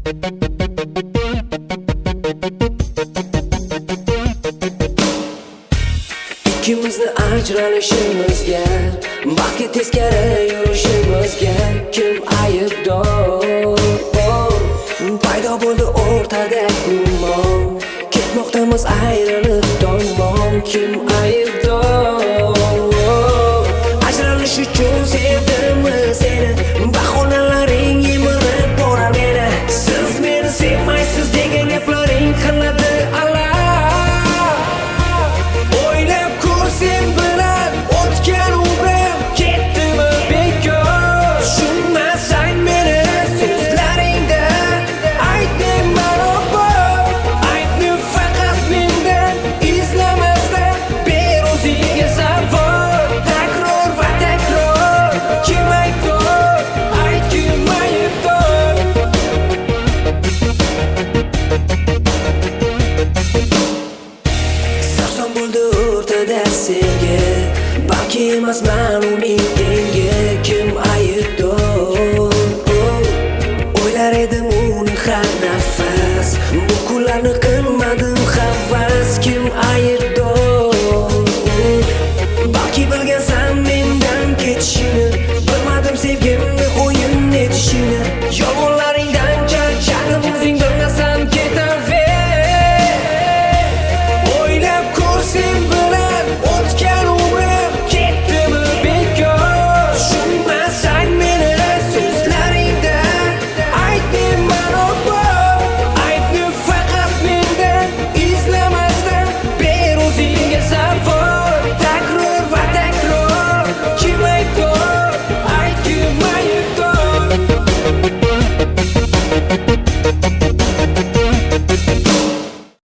İkimizni ajralishimizga, baxtga teskari yurishimizga kim aybdor? Paydo bo'ldi o'rtada gumon, ketmoqdamiz ayrilib tomon. Kim aybdor? Ajralish uchun sevdimmi seni, bahonalaring yemirib borar meni. Siz meni sevmaysiz degan gaplaring qiladi alam. O'ylab ko'rsam bilan o'tgan umrim ketdimi bekor? Tushunmasang meni so'zlaringda aytdim barobar. Aytni faqat mendan izlamasdan ber o'zingga savol. Takror va takror kim aybdor? Ayt kim aybdor? Sarson bo'ldi o'rtada sevgi, balki emasman uning tengi. Kim aybdor? O'ylar edim uni har nafas, bu kunlarni qilmadim havas. Kim aybdor?